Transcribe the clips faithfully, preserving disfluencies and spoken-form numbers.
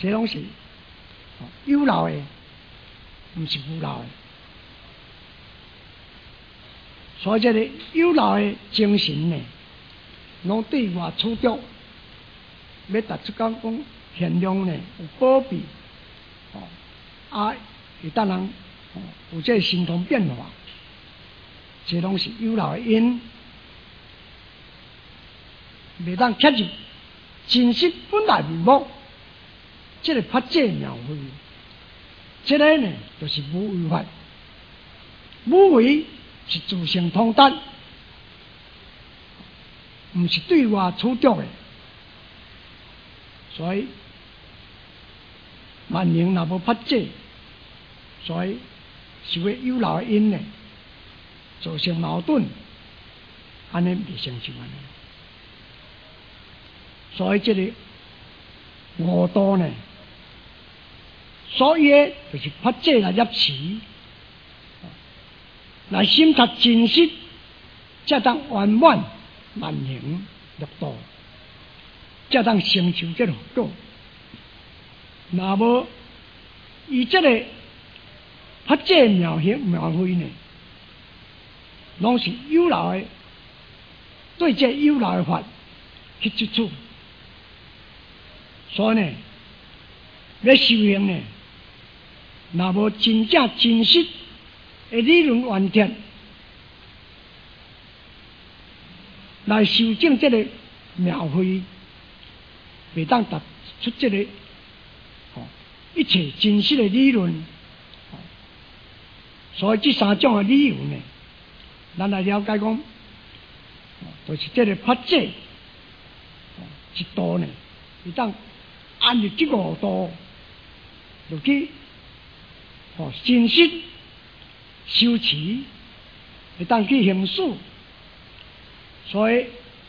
这拢是有漏的，毋是无漏的。所以这个有漏的精神呢，拢对外处着，要达出讲讲现量呢有保庇，哦，啊，会当人哦有这心通变化，这拢是有漏的因，袂当切入真实本来面目。这个法界妙慧，这个呢就是无为法，无为是自性通达，毋是对外处着的。所以万人若无法界，所以是为有漏的因呢，造成矛盾，安尼袂成就安尼。所以这个五道呢，所以就是法界来入持，来审察真实，才当圆满万行六道，才当成就这个果。若无以这个法界妙行妙慧呢，拢是有漏的，对这有漏的法去接触，所以呢，要修行呢，若无真正真实的理论完贴来修正这个妙慧，袂当达出这个哦一切真实的理论。哦、所以这三种的理由呢，咱来了解讲，哦、就是这个法界哦一道呢，会当按照这五道，就去哦真实修持，会当去行使。所以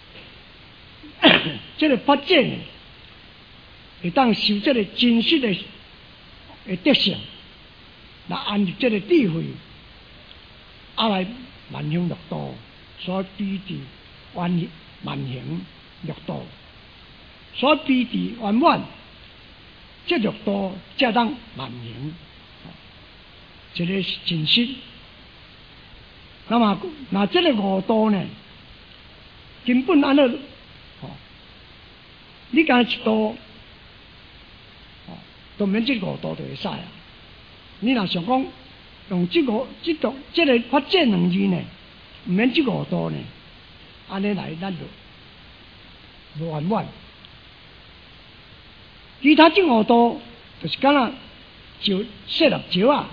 这个法界呢，会当受这个真实的的德性，来按照这个智慧，啊来万行六道，所比治万万行六道，所比治圆满，这六道才当万行，这个是真实。那么，那这个五道呢？根本安尼，哦，你讲一道，哦，都免这五道就会使啊。你若想讲用这个、这个、这个法界两字呢，唔免这五道呢，安尼来咱就无圆满。其他这五道就是敢若就细粒石啊，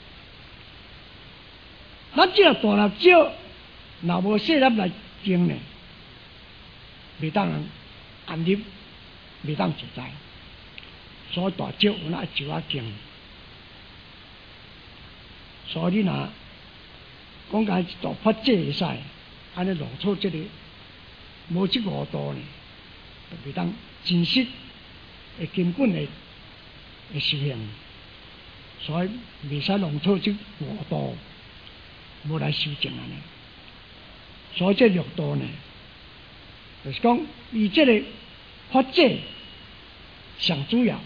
咱这个大粒石，若无细粒来经呢？袂当人安入，袂当自在，所以大石有那石啊经。所以你若讲解一道法界会使，安尼弄错这个无这五道呢，就袂当真实的根本的的修行。所以袂使弄错这五道，无来修正安尼。所以这六道呢，就是讲，以这个法界上主要，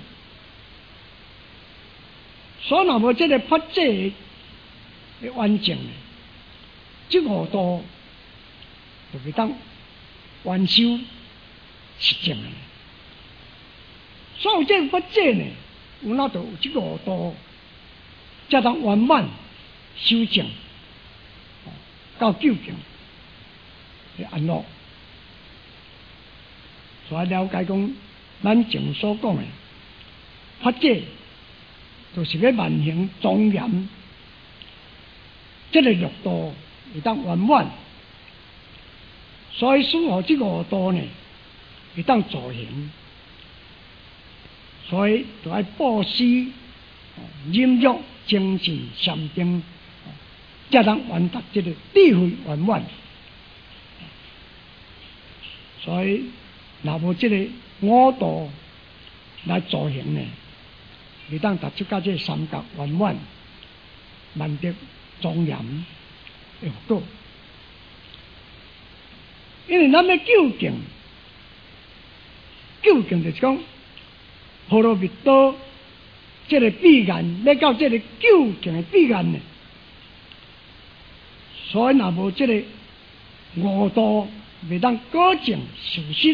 所以若无这个法界的完整呢，这五道就袂当完修实证啊。所以这个法界呢，有那就有这五道，才当圆满修正，到究竟的安乐。所以了解讲，咱前所讲的法界，就是要万行庄严，这个六道会当圆满，所以使何这五道呢会当助行，所以就要布施、忍辱、精进、禅定，才当完达这个智慧圆满。所以若无这个五道来助行呢，会当达出到这三角圆满、万德庄严的果。因为咱要究竟，究竟就是讲， 婆罗蜜多这个彼岸，要到这个究竟的彼岸呢，所以若无这个五度，未当果证事实。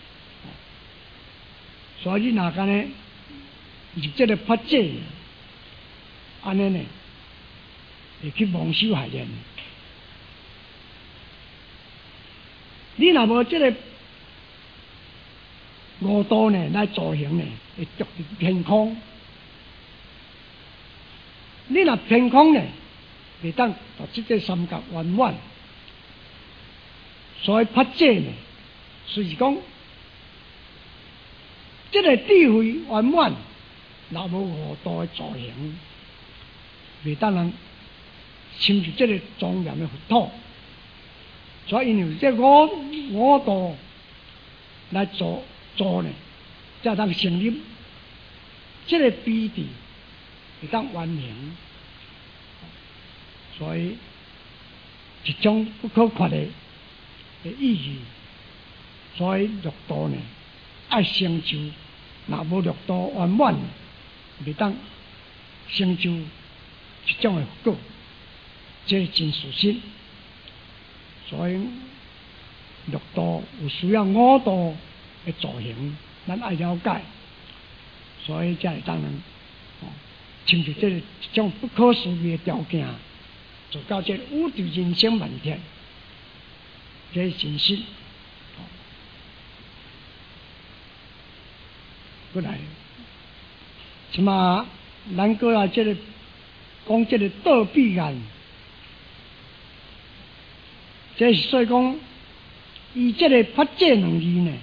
所以若干呢，入这个法界，安尼呢，会去蒙受害念。你若无这个五度呢来助行呢，会着偏空。你若偏空呢，未当把这个三角圆满。所以法界呢，是讲这个智慧圆满，若无五度的助行，未当人亲入这个庄严的佛土。所以因为这五五度来助助呢，才当成立这个比地，会当完成。所以一种不可缺的的意义。所以六度呢，爱成就，若无六度圆满，未当成就一种的果，这是真事实。所以六度有需要五度的助行，咱爱了解，所以才会当人哦，成就这个一种不可思议的条件，做到这个宇宙人生问题，这是真实。过来，即嘛，咱过来这个讲这个道彼岸。这是所以讲，以这个法界两字呢，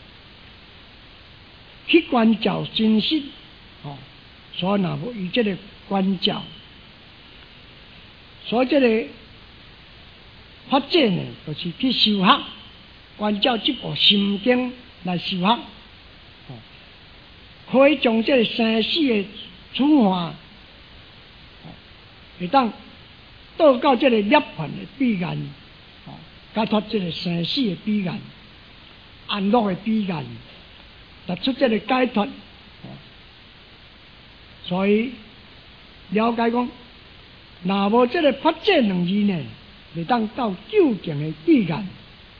去关照真实，哦，所以若无以这个关照，所以这个法界呢，就是去修学，关照这部心经来修学，哦，可以将这个生死的处化，哦，会当到到这个涅槃的彼岸。解脱这个生死的彼岸，安乐的彼岸，达出这个解脱。所以了解讲，若无这个法界两字呢，未当到究竟的彼岸。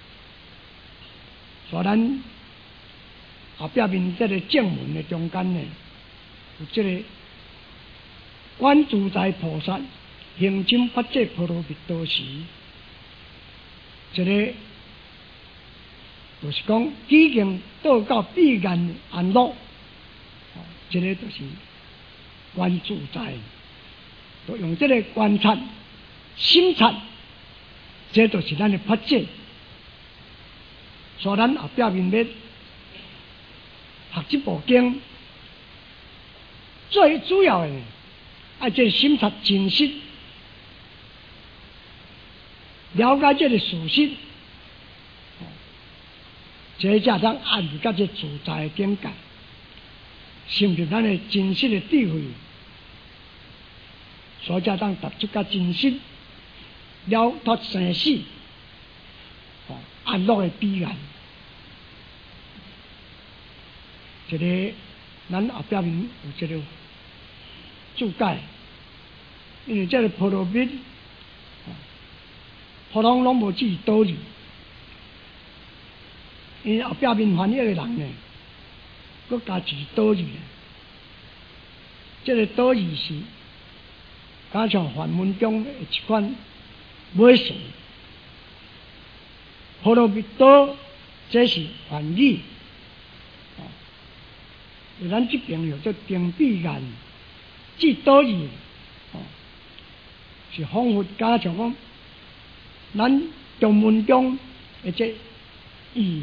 所以咱后壁面这个正文的中间呢，有这个观自在菩萨行深法界婆罗蜜多时。这个就是讲，已经到到彼岸安乐，这个就是观自在，就用这个观察、心察，这就是咱的法界。所以咱后壁面要学这部经，最主要的爱这心察真实。了解这个事实，这才当按入到这自在的境界，深入咱的真实的智慧，所以才当踏出到真实了脱生死，安乐的彼岸。这个咱后壁面有这个注解，因为这个婆罗蜜。普通拢无记倒字，因为后壁面翻译的人呢，佮加字倒字。这个倒字是加上梵文中的一款尾词，婆罗蜜多这是梵语，哦，咱这边叫做定彼岸，这倒字，哦，是仿佛加上讲。咱中文中的这意义，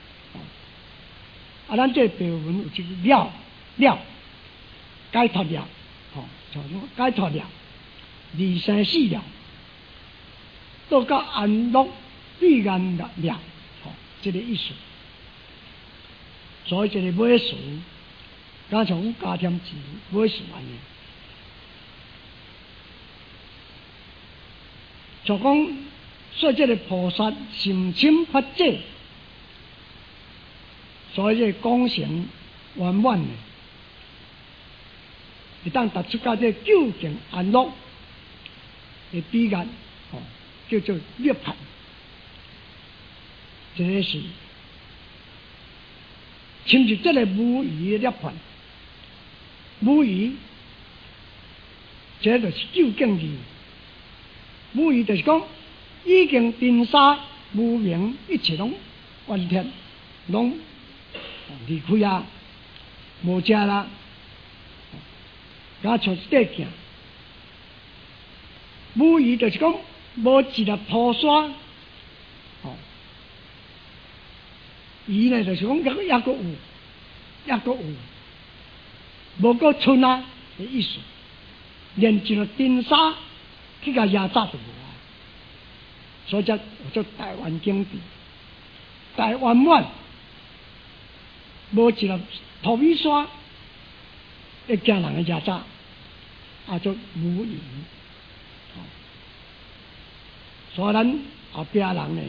啊，咱这白文有一个了了，解脱了，吼，叫做解脱了，离生死了，到到安乐彼岸了了，吼，这个意思。所以这个尾词，加上加添字尾词安尼，就讲。所以这个菩萨行深法界，所以这个功成圆满呢， 会当达出到这究竟安乐的彼岸，哦，叫做涅槃。这个是亲像这个无疑的涅槃，无疑，这就是究竟义。无疑就是讲，已经尘沙无明，一切拢完全拢离开啊，无遮啦，敢像一块镜。无疑就是讲，无一粒菩萨，哦，伊呢就是讲，抑抑个有，抑个有，无个剩啊的意思，连一粒尘沙去甲压榨就无啊。所以才叫台湾经济，台湾湾无一粒土米沙会惊人的压榨，啊，做无疑。所以咱后壁人呢，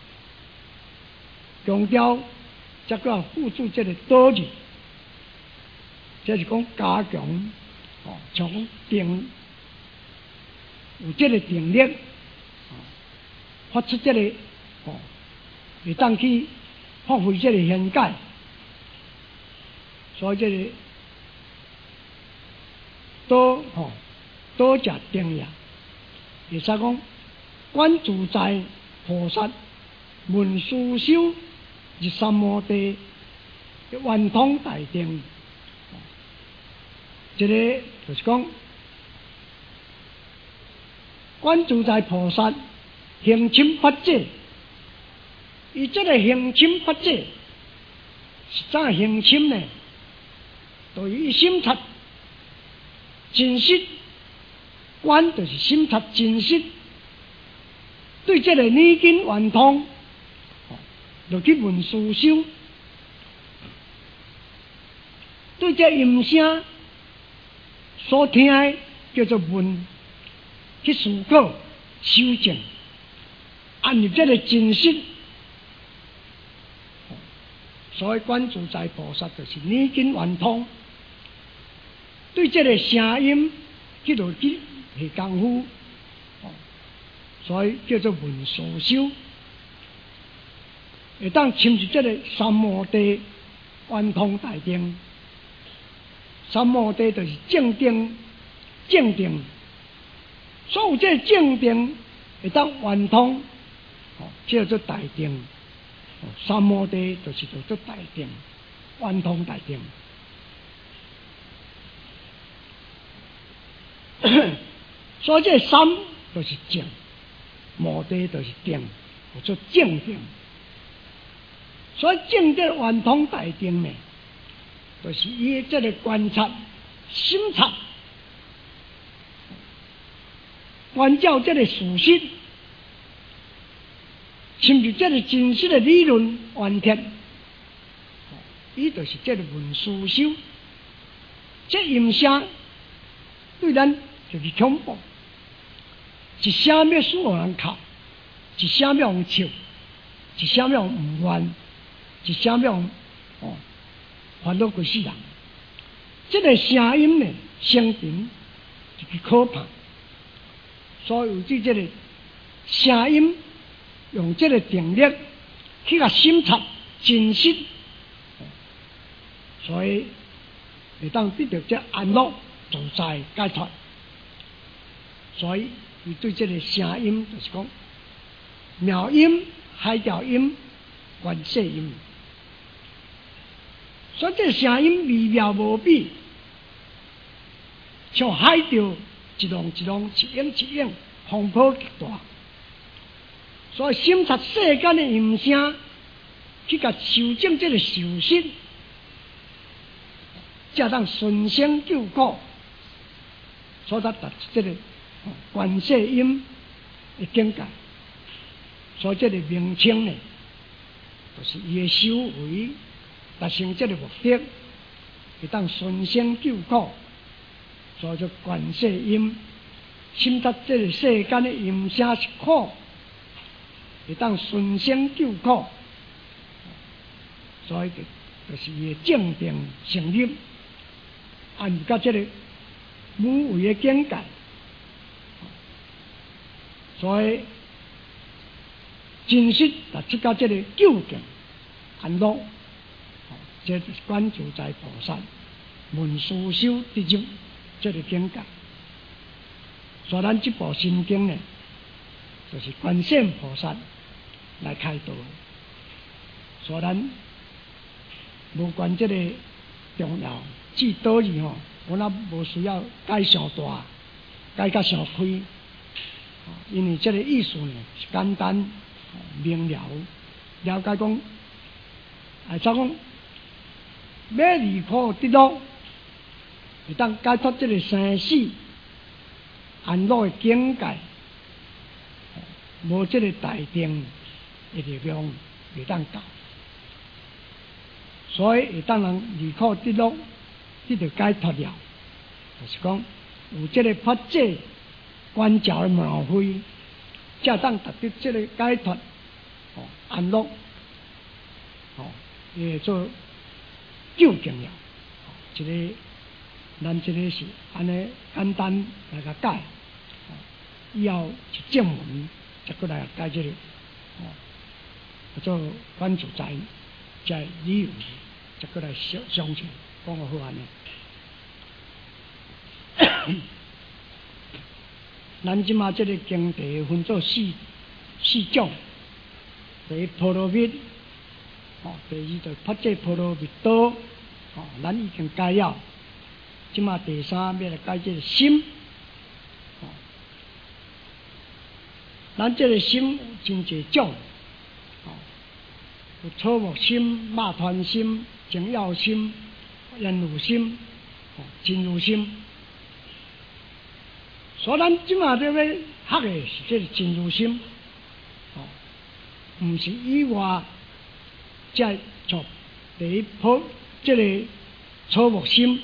强调则个付出这个道义，这是讲加强哦，从定有这个定力，哦，发出这个哦，会当去发挥这个现解，所以这个多哦多加定呀，会使讲。观自在菩萨闻思修入三摩地圆通大定，这个就是讲观自在菩萨行深法界，伊这个行深法界是怎行深呢？对于心察真实，观就是心察真实。对这个念经圆通，就去闻思修；对这音声所听的叫做闻，去思考修正，按照这个真实。所以观自在菩萨就是念经圆通，对这个声音，去落去下功夫。所以叫做闻思修，会当亲入这个三摩地圆通大定。三摩地就是正定、正定，所有这正定会当圆通，哦，叫做大定。哦，三摩地就是叫做大定，圆通大定。所以这三就是正。摩地就是定，叫做正定。所以正的圆通大定呢，就是以这个观察、心察，关照这个事实，甚至这个真实的理论完全，伊就是这个闻思修。这音声对咱就是恐怖。一声要使互人哭，一声要人笑，一声要人唔愿，一声要人哦烦恼规世人。这个声音呢，声频就是可怕。所以有对这个声音，用这个定力去甲审查真实，所以会当得到这安乐自在解脱。所以。伊对这个声音就是讲妙音、海调音、观世音，所以这声音微妙无比，像海潮一浪一浪、一涌一涌，风波极大。所以审察世间的音声，去甲修正这个受实，才当顺生救苦，所以达达这个。观世音的境界，所以这个名称呢，就是伊的修为达成这个目的，会当顺生救苦，所以叫观世音。审察这个世间的音声是苦，会当顺生救苦，所以就就是伊的正定成立，按照这个无为的境界。所以真实达出到这个究竟安乐，这就是观自在菩萨闻思修得入这个境界。所以咱这部心经呢，就是观世音菩萨来开导。所以咱无关这个重要至倒去吼，我那无需要解上大，解甲上开，因为这个意思呢是简单明了，了解讲，啊，怎讲要离苦得乐，会当解脱这个生死安乐的境界，无这个大定的力量会当到。所以会当人离苦得乐，得到解脱了，就是讲有这个法界观照的妙慧，才当达到这个解脱、哦安乐，哦，也做究竟了。哦，这个咱这个是安尼简单来个解，哦，以后是正文再过来解这个，哦，叫做观自在。在理由，再过来详详情讲个好安尼。咱即马即个经题分做四四种，第一波罗蜜，哦，第二就法界波罗蜜多，哦，咱已经解了。即马第三要来解即个心，哦，咱即个心有真侪种。有草木心、马团心、情要心、烟雾心、哦真如心。所以咱即马要要学的是这个真如心，哦，唔是以外再做第一波这个草木心。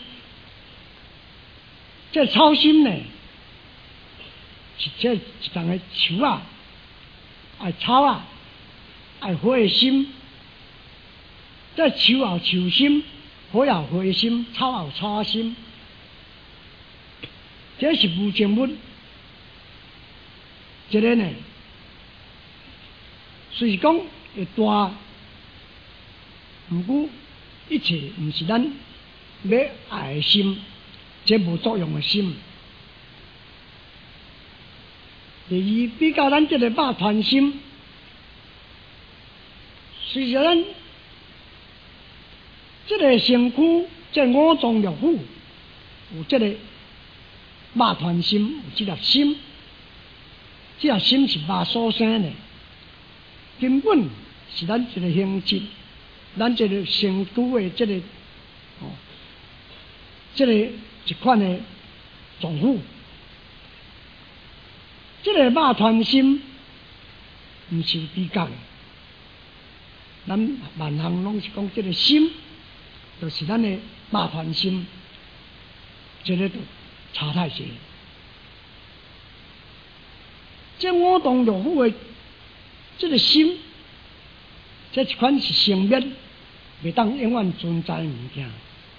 这草心呢，是这一丛的树啊，爱草啊，爱火的心。这树有树心，火有火心，草有草心，这是无情物。这个呢，虽讲会大，不过一切不是咱要爱的心，这无作用的心。第二，比较咱这个肉团心，虽然这个身躯，这五脏六腑有这个肉团心，有这粒心，这粒心是肉所生的，根本是咱这个形质，咱这个身躯的这个哦，这个一款的脏腑，这个肉团心不是比较的，咱万行拢是讲这个心。就是咱的肉团心，这个就差太多。这五脏六腑的这个心，这一款是生灭，袂当永远存在的物件。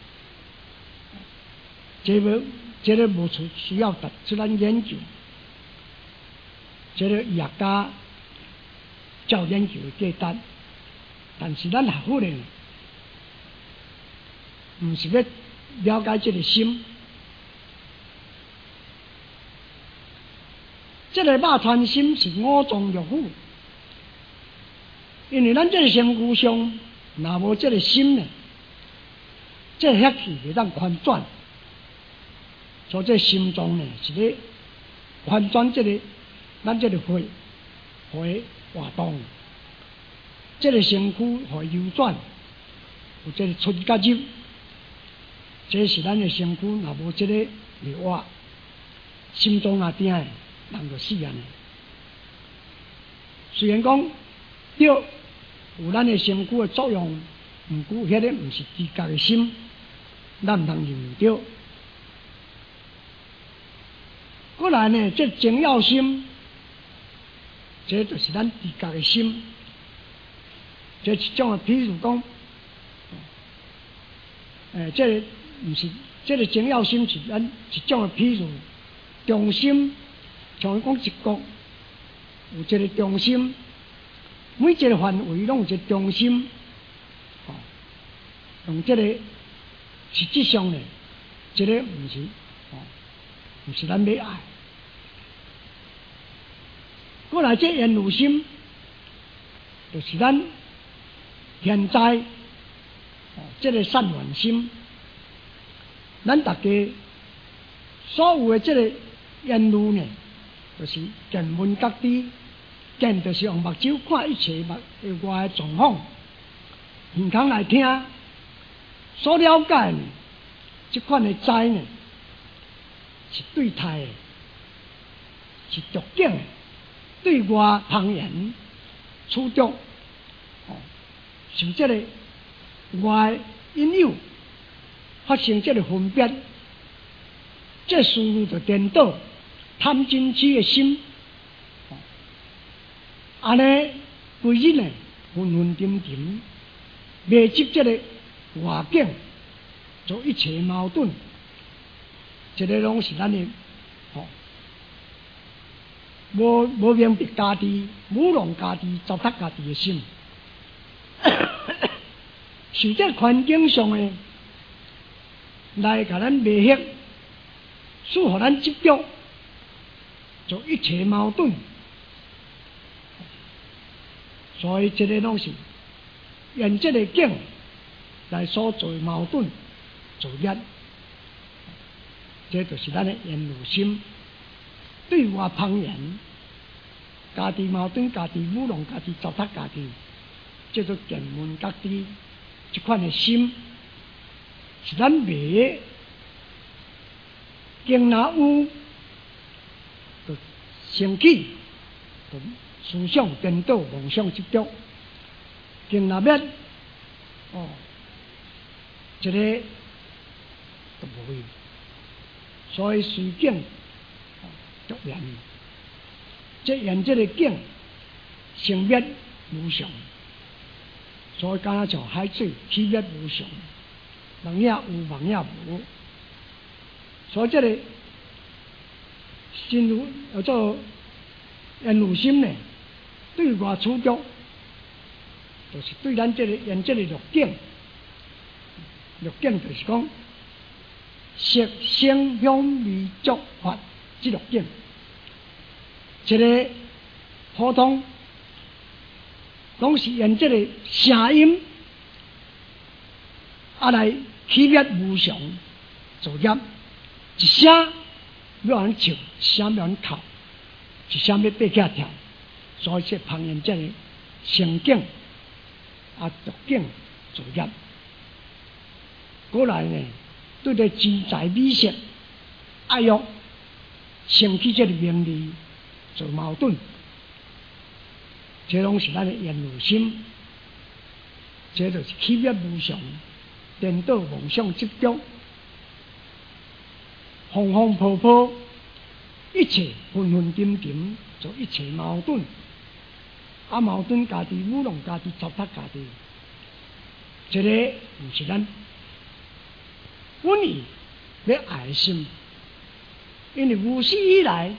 这个这个无需需要达出咱研究，这个医学家照研究的简单，但是咱学佛的。唔是要了解这个心，这个肉团心是五脏六腑，因为咱这个身躯上若无这个心呢，这个血气会当翻转，所以这心脏呢是咧翻转这个咱这个血，血活动，这个身躯会流转，有这个出甲入。这是咱的身躯，若无这个流活，心脏也定的，人就死啊！虽然讲对有咱的身躯的作用，毋过迄个毋是自家的心，咱毋通认为对。过来呢，这情要心，这就是咱自家的心，这一种的，譬如讲，诶、呃，这个毋是，这个重要性是咱一种的譬如中心，像讲一国有一个中心，每一个范围拢有一个中心，哦，用这个实质上呢，这个毋是，哦，毋是咱要爱。过来这言如心，就是咱现在哦，这个善愿心，咱大家所有的这个言如呢，就是见闻觉知，见就是用目睭看一切目的外的状况，耳孔来听，所了解呢，这款的知呢，是对态的，是着境的。对外旁言处着，哦，受这个外因诱发生这个分别，这思路就颠倒贪嗔痴的心，哦，安尼规日呢昏昏沉沉，未接这个外境，做一切矛盾，这个拢是咱的，哦。无无明白家己、舞弄家己、糟蹋家己的心，受这环境上的来甲咱迷惑，使互咱执着，做一切矛盾。所以这个拢是用这个境来所做的矛盾、作业，这就是咱的言如心。对外旁言，家己矛盾，家己舞弄，家己糟蹋家己，叫做见闻觉知。这款的心，是咱未经若有，就生起，就思想颠倒、妄想执着，经若灭，哦，这个就无会。所以随境。独然，这言这个境生灭无常，所以敢若像海水起灭无常，人也有，梦也无。所以这个心如叫做言如心呢，对外处着，就是对咱这个言这个六境，六境就是讲色声香味触法。这六境，一个普通，拢是用这个声音啊来起灭无常作业，一声要人笑，一声要人哭，一声要爬起来跳，所以说旁人这个声境啊六境作业。过来呢，对待自在美色爱欲。生起这个名利做矛盾，这拢是咱的言如心，这就是起灭无常、颠倒妄想执着、风风波波，一切昏昏沉沉，做一切矛盾。啊，矛盾家己舞弄家己，糟蹋家己，这个不是咱本意要爱的心。因为有史以来，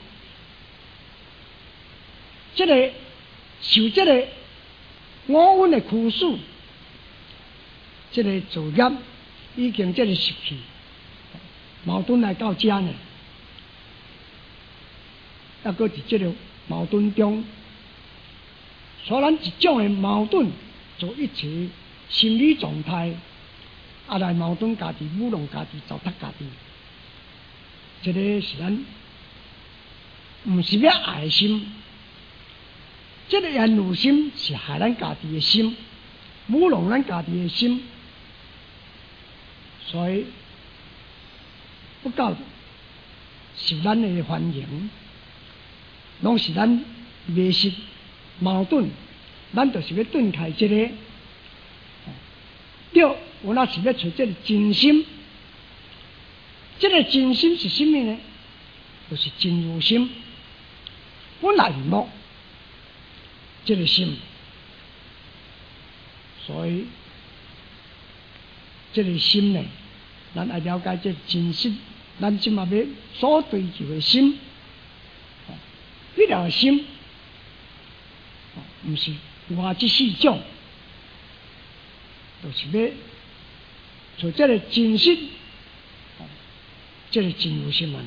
这个受这个五蕴的苦楚，这个作业已经这个失去，矛盾来到这呢，还搁伫这个矛盾中，所以咱一种的矛盾做一切心理状态，啊来矛盾家己、舞弄家己、糟蹋家己。这个是咱毋是要爱的心，这个言如心是害咱家己的心，舞弄咱家己的心，所以不够受咱的欢迎，拢是咱迷失矛盾，咱就是要顿开这个，对，我那是要找这个真心。这个真心是什么呢？就是真如心，本来无这个心，所以这个心呢， 咱来了解这真实，咱即嘛要所追求的心，迄条心，毋是外即四种，就是要做这个真实，这个真如心啊！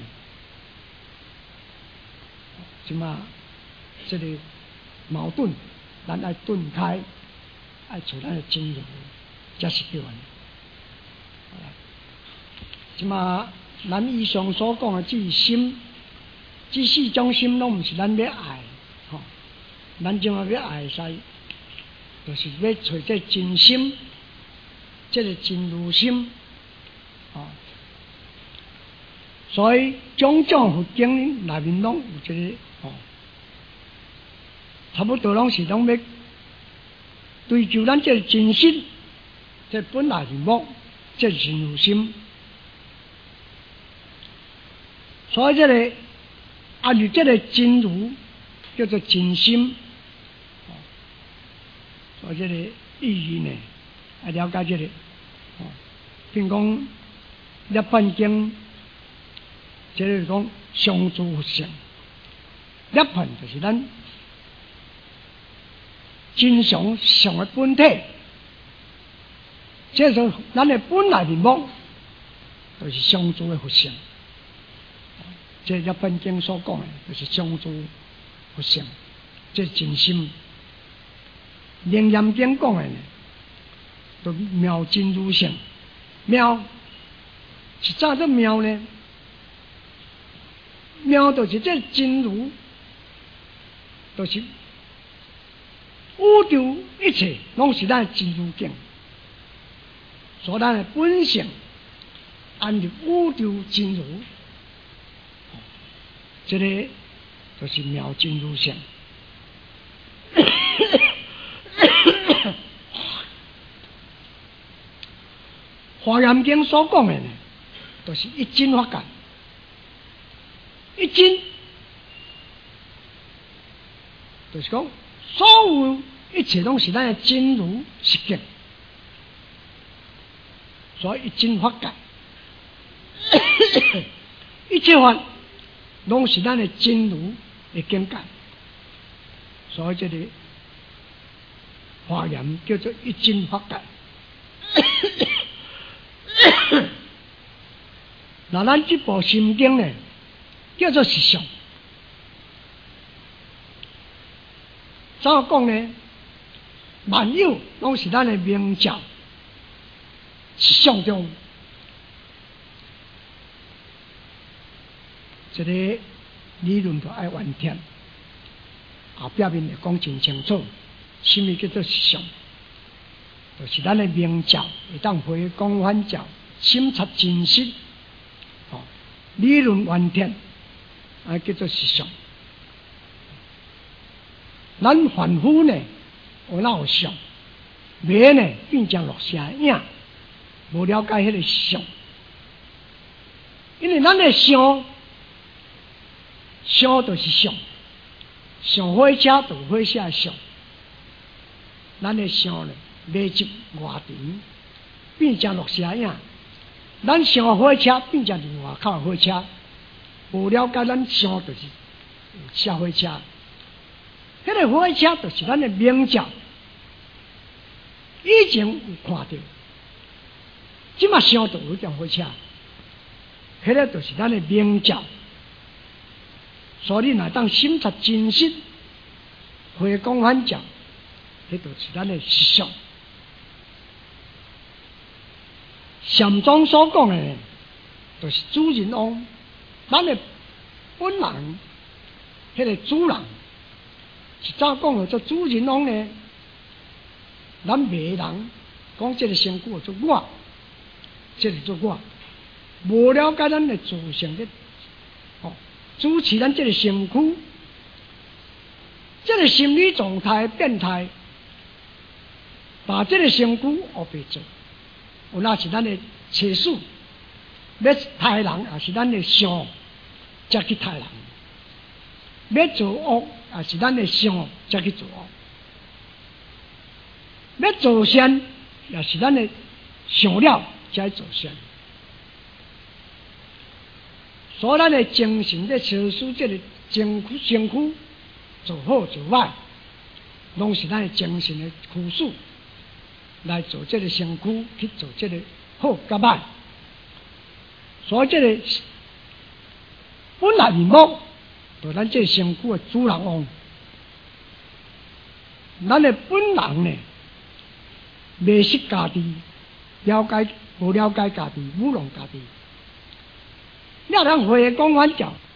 即嘛，这个矛盾，咱爱顿开，爱做咱的真如，才是对的。即嘛，咱以上所讲的这心，这四种心拢毋是咱要爱，吼，咱即嘛要爱使，就是要找这真心，这个真如心，哦。所以种种佛经内面拢有一个，哦，差不多拢是拢要追求咱这个真心，这本来面目，这真如心。所以这个按照这个真如叫做真心，哦，所以这个意义呢，来了解这个，哦，比如讲《涅槃经》。这是讲相诸佛性，涅槃就是咱真常常的本体，这是咱的本来面目，就是相诸的佛性。这涅槃经所讲的，就是相诸佛性，这是真心。楞严经讲的呢，就妙真如性，妙是咋个妙呢？妙就是这真如，就是宇宙一切拢是咱的真如境，所以咱的本性按照宇宙真如，这个就是妙真如性。华严经所讲的呢，都、就是一真法界。一真，就是讲，所有一切拢是咱的真如实境，所以一真法界，一切法拢是咱的真如的境界，所以这里华严叫做一真法界。那咱这部心经呢？叫做实相，怎么讲呢？万有拢是咱的明照，实相中，这个理论就爱完全，后壁面会讲真清楚，什么叫做实相？就是咱的明照，会当回光返照，心察真实，哦，理论完全。啊，叫做实相。咱凡夫呢，有哪有相？迷呢，变成落下影，无了解迄个相。因为咱的相，相就是相，上火车就是火车的相。咱的相呢，迷入外尘，变成落下影。咱上火车变成伫外口的火车。无了解咱想就是下火车，迄个火车就是咱的明照，以前有看到，即马想到有辆火车，迄个就是咱的明照，所以你若当心察真实，回光返照，迄就是咱的实相。禅宗所讲的，就是主人翁。咱的本人，迄个主人是怎讲的？做主人翁呢？咱袂人讲这个身躯做我，这个做我，无了解咱的自性的哦，主持咱这个身躯，这个心理状态变态，把这个身躯学袂做，有那是咱的切数，要害人也是咱的想。才去杀人，要做恶也是咱的想才去做恶，要做善也是咱的想了才做善。 所以咱的精神在操持这个身躯，身躯做好做歹，拢是咱的精神的驱使来做这个身躯去做这个好甲歹。所以这个本来面目，就咱这身躯的主人翁。咱的本人呢，迷失家己，了解无了解家己，侮辱家己。了人会讲完教。